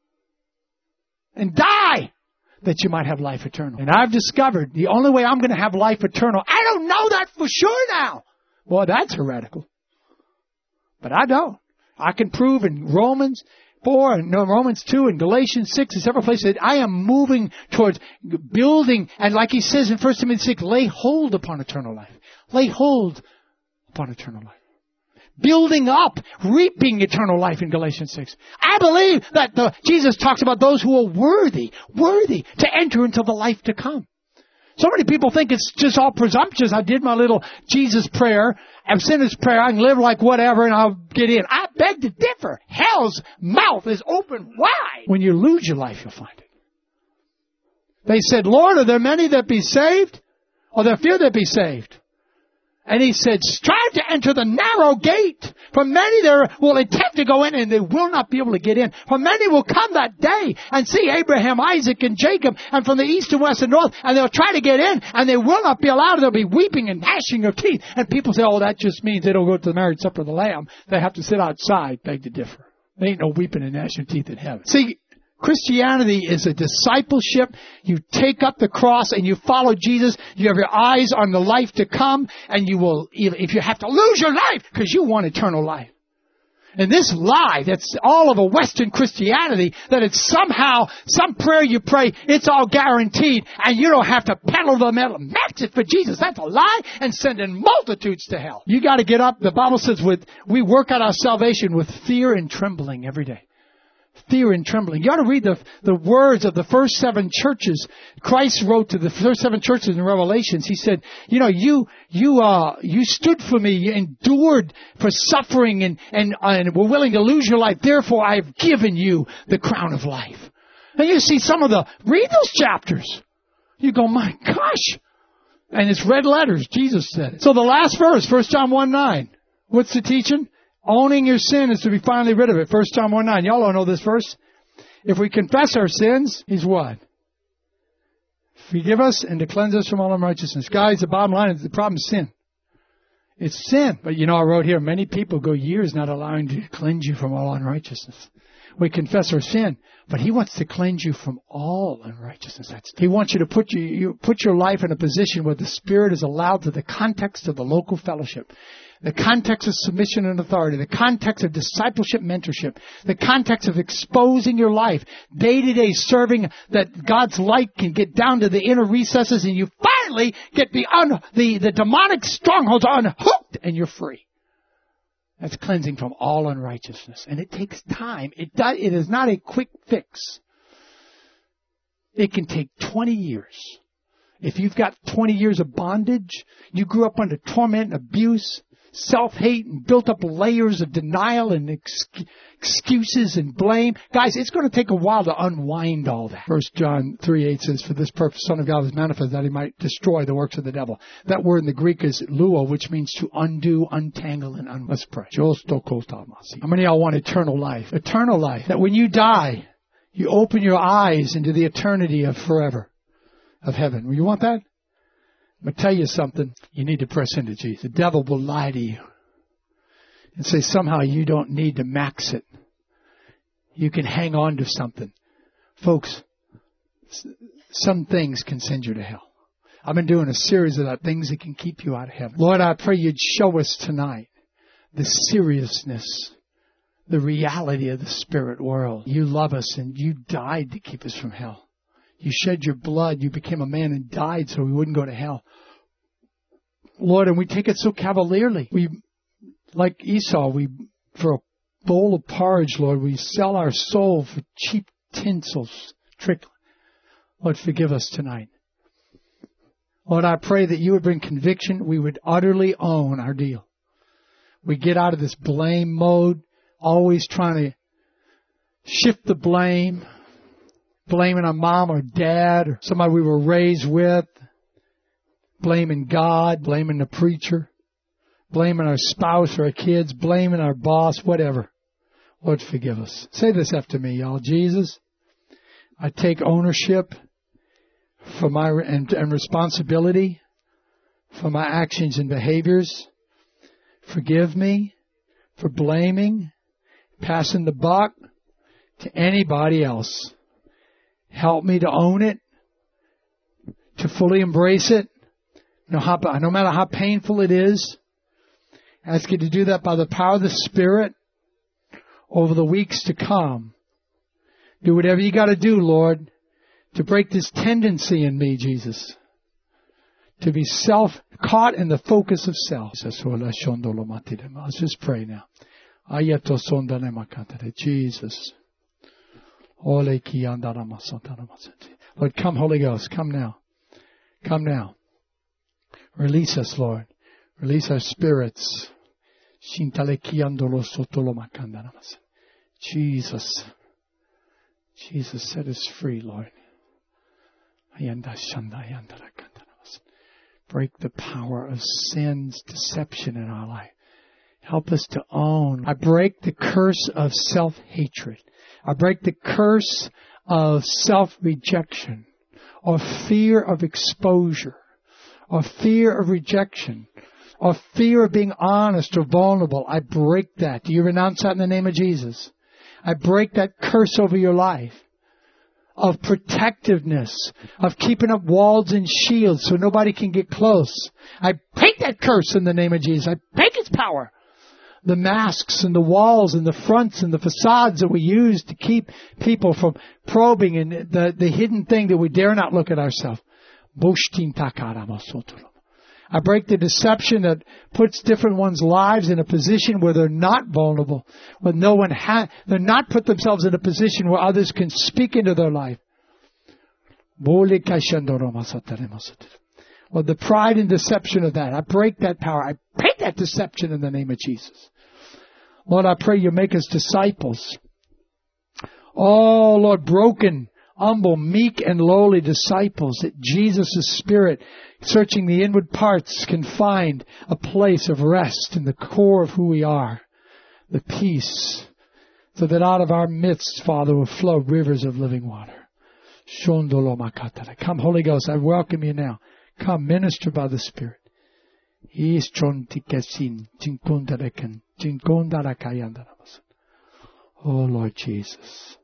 [SPEAKER 2] And die, that you might have life eternal. And I've discovered the only way I'm going to have life eternal, I don't know that for sure now. Boy, that's heretical. But I don't. I can prove in Romans four and no, Romans two and Galatians six and several places that I am moving towards building, and like he says in First Timothy six, lay hold upon eternal life. Lay hold upon eternal life. Building up, reaping eternal life in Galatians six. I believe that the, Jesus talks about those who are worthy, worthy to enter into the life to come. So many people think it's just all presumptuous. I did my little Jesus prayer, a sinner's prayer. I can live like whatever and I'll get in. I beg to differ. Hell's mouth is open wide. When you lose your life, you'll find it. They said, Lord, are there many that be saved? Or there few that be saved? And he said, strive to enter the narrow gate. For many there will attempt to go in and they will not be able to get in. For many will come that day and see Abraham, Isaac, and Jacob, and from the east and west and north, and they'll try to get in, and they will not be allowed. They'll be weeping and gnashing of teeth. And people say, oh, that just means they don't go to the marriage supper of the Lamb. They have to sit outside. Beg to differ. There ain't no weeping and gnashing of teeth in heaven. See, Christianity is a discipleship. You take up the cross and you follow Jesus. You have your eyes on the life to come, and you will, if you have to lose your life, because you want eternal life. And this lie that's all of a Western Christianity, that it's somehow, some prayer you pray, it's all guaranteed, and you don't have to pedal the metal. Match it for Jesus. That's a lie, and sending multitudes to hell. You got to get up. The Bible says with we work out our salvation with fear and trembling every day. Fear and trembling. You ought to read the the words of the first seven churches. Christ wrote to the first seven churches in Revelations. He said, you know, you you uh you stood for me, you endured for suffering, and and, and were willing to lose your life. Therefore, I have given you the crown of life. And you see some of the read those chapters. You go, my gosh, and it's red letters. Jesus said it. So the last verse, First John one nine. What's the teaching? Owning your sin is to be finally rid of it. First John one nine. Y'all all know this verse. If we confess our sins, He's what? Forgive us and to cleanse us from all unrighteousness. Guys, the bottom line is the problem is sin. It's sin. But you know, I wrote here, many people go years not allowing to cleanse you from all unrighteousness. We confess our sin, but He wants to cleanse you from all unrighteousness. That's, he wants you to put you, you put your life in a position where the Spirit is allowed to the context of the local fellowship. The context of submission and authority, the context of discipleship mentorship, the context of exposing your life, day to day serving, that God's light can get down to the inner recesses, and you finally get the un, the, the demonic strongholds unhooked and you're free. That's cleansing from all unrighteousness. And it takes time. It does, it is not a quick fix. It can take twenty years. If you've got twenty years of bondage, you grew up under torment and abuse, self-hate, and built up layers of denial and ex- excuses and blame. Guys, it's going to take a while to unwind all that. First John three eight says, for this purpose the Son of God was manifested that He might destroy the works of the devil. That word in the Greek is luo, which means to undo, untangle, and un- Let's pray. How many of y'all want eternal life? Eternal life. That when you die, you open your eyes into the eternity of forever, of heaven. You want that? I'm going to tell you something. You need to press into Jesus. The devil will lie to you. and say somehow you don't need to max it. You can hang on to something. Folks, some things can send you to hell. I've been doing a series of that, things that can keep you out of heaven. Lord, I pray you'd show us tonight the seriousness, the reality of the spirit world. You love us and you died to keep us from hell. You shed your blood. You became a man and died so we wouldn't go to hell. Lord, and we take it so cavalierly. We, like Esau, we, for a bowl of porridge, Lord, we sell our soul for cheap tinsels, trick. Lord, forgive us tonight. Lord, I pray that you would bring conviction. We would utterly own our deal. We get out of this blame mode, always trying to shift the blame, blaming our mom or dad or somebody we were raised with, blaming God, blaming the preacher, blaming our spouse or our kids, blaming our boss, whatever. Lord, forgive us. Say this after me, y'all. Jesus, I take ownership for my and, and responsibility for my actions and behaviors. Forgive me for blaming, passing the buck to anybody else. Help me to own it, to fully embrace it, no, how, no matter how painful it is. I ask you to do that by the power of the Spirit over the weeks to come. Do whatever you got to do, Lord, to break this tendency in me, Jesus, to be self, caught in the focus of self. Let's just pray now. Jesus. Lord, come, Holy Ghost. Come now. Come now. Release us, Lord. Release our spirits. Jesus. Jesus, set us free, Lord. Break the power of sin's deception in our life. Help us to own. I break the curse of self-hatred. I break the curse of self-rejection, or fear of exposure, or fear of rejection, or fear of being honest or vulnerable. I break that. Do you renounce that in the name of Jesus? I break that curse over your life of protectiveness, of keeping up walls and shields so nobody can get close. I break that curse in the name of Jesus. I break its power. The masks and the walls and the fronts and the facades that we use to keep people from probing and the, the hidden thing that we dare not look at ourselves. I break the deception that puts different ones' lives in a position where they're not vulnerable, where no one ha- they're not put themselves in a position where others can speak into their life. Well, the pride and deception of that, I break that power. I break that deception in the name of Jesus. Lord, I pray you make us disciples. Oh, Lord, broken, humble, meek, and lowly disciples, that Jesus' Spirit, searching the inward parts, can find a place of rest in the core of who we are, the peace, so that out of our midst, Father, will flow rivers of living water. Come, Holy Ghost, I welcome you now. Come, minister by the Spirit. Oh, Lord Jesus.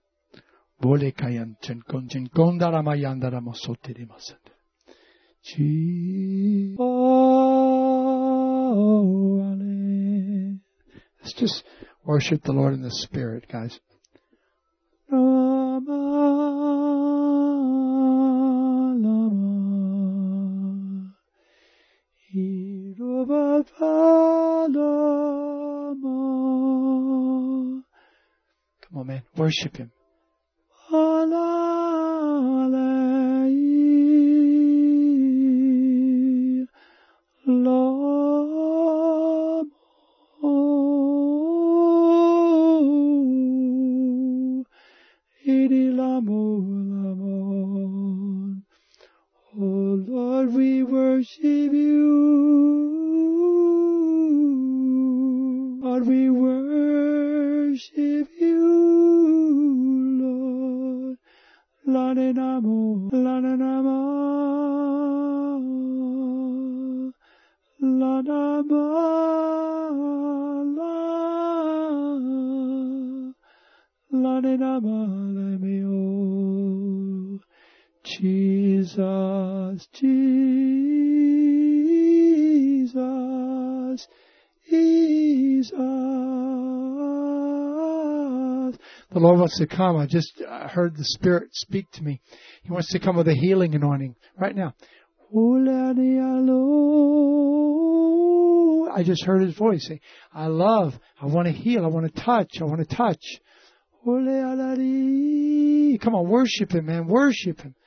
[SPEAKER 2] Let's just worship the Lord in the Spirit, guys. Come on, man. Worship Him. Oh Lord, we worship you. Lord, we worship you, Lord. La ne namo, la ne namo, la namo, la. Jesus, Jesus, Jesus. The Lord wants to come. I just uh, heard the Spirit speak to me. He wants to come with a healing anointing right now. I just heard His voice say, I love, I want to heal, I want to touch, I want to touch. Come on, worship Him, man, worship Him.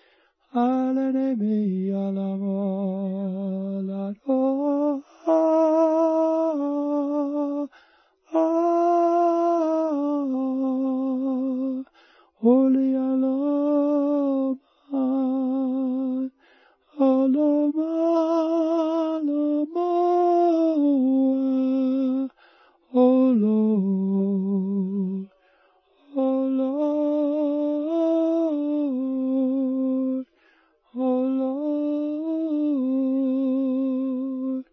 [SPEAKER 2] Holy Alaman, Alaman, Alaman, oh Lord, oh Lord, oh Lord,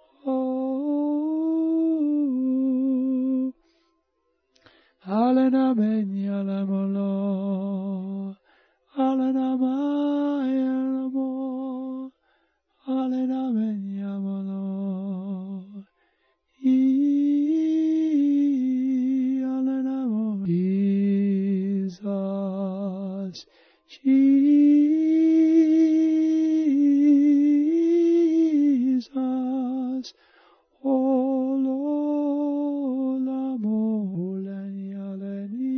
[SPEAKER 2] oh, Hallelujah. Yalamolo, Alanama, Yalamo, Alanama, Yamolo, E, Alanamo, Jesus, Jesus, oh Lord, Lamo, Lanyalani.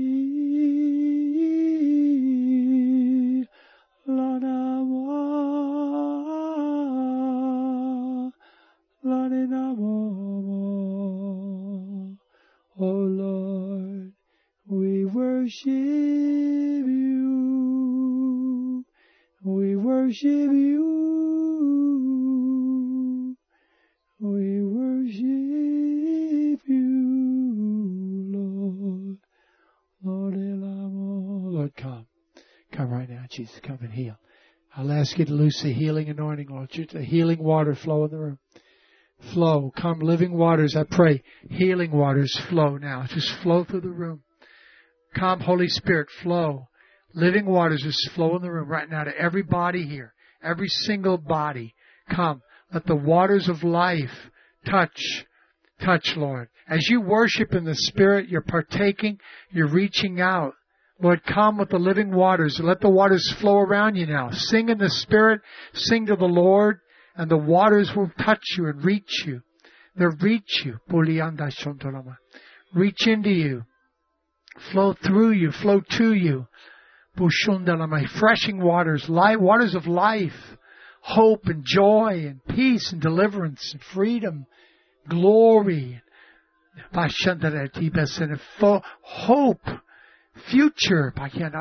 [SPEAKER 2] Oh Lord, we worship you, we worship you, we worship you, Lord, Lord, Lord, come, come right now, Jesus, come and heal. I'll ask you to loose the healing anointing, Lord, the healing water flow in the room. Flow. Come, living waters, I pray. Healing waters flow now. Just flow through the room. Come, Holy Spirit, flow. Living waters just flow in the room right now to every body here. Every single body. Come. Let the waters of life touch. Touch, Lord. As you worship in the Spirit, you're partaking. You're reaching out. Lord, come with the living waters. Let the waters flow around you now. Sing in the Spirit. Sing to the Lord. And the waters will touch you and reach you. They'll reach you. Reach into you. Flow through you. Flow to you. Freshing waters. Light, waters of life. Hope and joy and peace and deliverance and freedom. Glory. Hope. Future.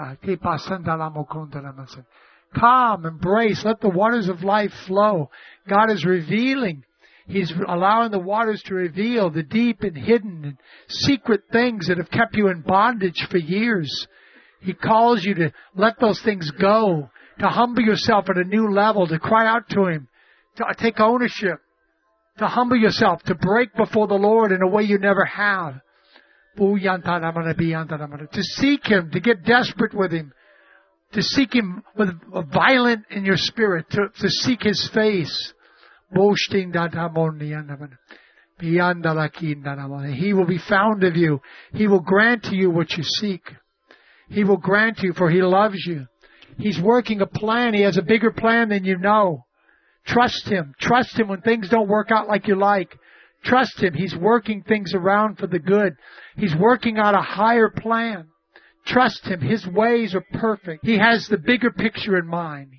[SPEAKER 2] Come, embrace, let the waters of life flow. God is revealing. He's allowing the waters to reveal the deep and hidden and secret things that have kept you in bondage for years. He calls you to let those things go, to humble yourself at a new level, to cry out to Him, to take ownership, to humble yourself, to break before the Lord in a way you never have. To seek Him, to get desperate with Him. To seek Him with a violent in your spirit, to, to seek His face. He will be found of you. He will grant to you what you seek. He will grant you, for He loves you. He's working a plan. He has a bigger plan than you know. Trust Him. Trust Him when things don't work out like you like. Trust Him. He's working things around for the good. He's working out a higher plan. Trust Him. His ways are perfect. He has the bigger picture in mind.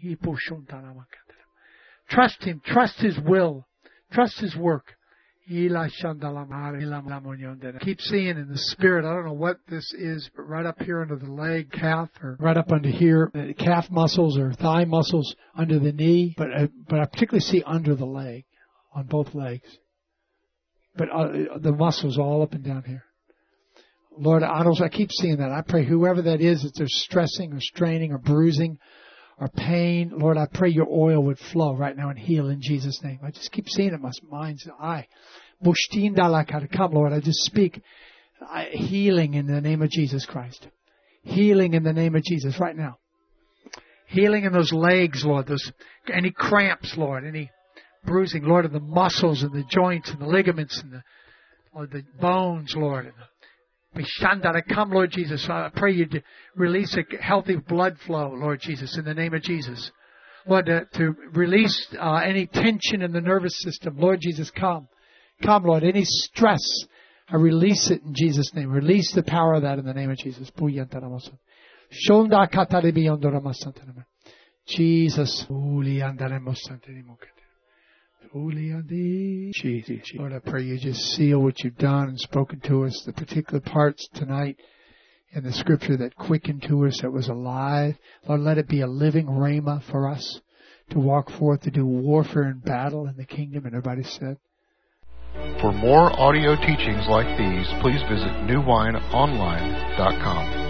[SPEAKER 2] Trust Him. Trust His will. Trust His work. Keep seeing in the Spirit. I don't know what this is, but right up here under the leg, calf, or right up under here, calf muscles or thigh muscles under the knee. But I, but I particularly see under the leg, on both legs. But uh, the muscles all up and down here. Lord, I keep seeing that. I pray whoever that is, that they're stressing or straining or bruising or pain, Lord, I pray your oil would flow right now and heal in Jesus' name. I just keep seeing it in my mind's eye. Come, Lord, I just speak healing in the name of Jesus Christ. Healing in the name of Jesus right now. Healing in those legs, Lord. Those any cramps, Lord. Any bruising, Lord, of the muscles and the joints and the ligaments and the, Lord, the bones, Lord. And the Bishandara, come, Lord Jesus. I pray you to release a healthy blood flow, Lord Jesus, in the name of Jesus. Lord, to, to release uh, any tension in the nervous system. Lord Jesus, come. Come, Lord. Any stress, I release it in Jesus' name. Release the power of that in the name of Jesus. Jesus. Lord, I pray you just seal what you've done and spoken to us, the particular parts tonight in the scripture that quickened to us, that was alive. Lord, let it be a living rhema for us to walk forth, to do warfare and battle in the kingdom. And everybody said.
[SPEAKER 1] For more audio teachings like these, please visit new wine online dot com.